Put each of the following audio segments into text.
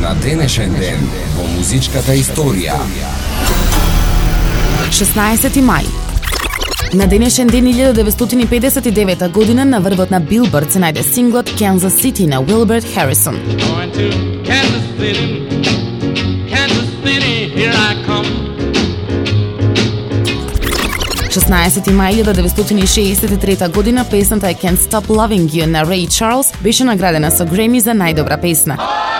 на денешен ден во музичката историја. 16 мај. На денешен ден 1959 година на врвот на Билборд се најде синглот Kansas City на Wilbert Harrison. 16 мај 1963 година песната I Can't Stop Loving You на Ray Charles беше наградена со Греми за најдобра песна.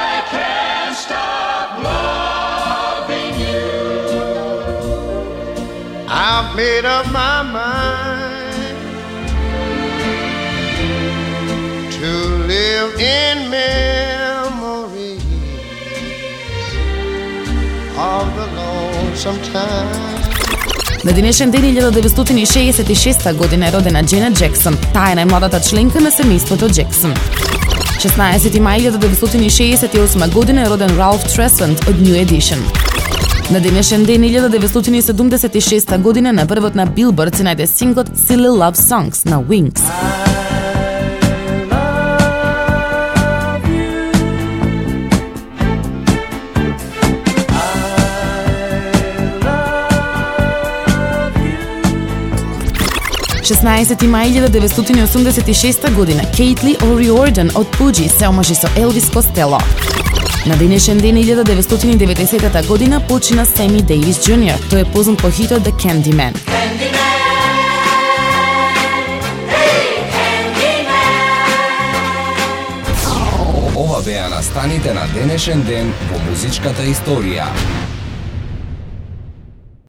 I've made up my mind to live in memories of the lonesome time. На денешен ден 1966 година е родена Дженет Джексон. Таа е најмладата членка на семејството Джексон. 16 мај 1968 година е роден Ралф Тресвант од New Edition. На денешен ден 1976 година на првот на Билборд се најде синглот Silly Love Songs на Wings. Шестнаесети мај 1986 година Кейтли О'Риордан од Пуджи се омажи со Елвис Костело. На денешен ден 1990 година почина Семи Дейвис Джуниор. Тој е познат по хитот The Candyman. Ова беа настаните на денешен ден во музичката историја.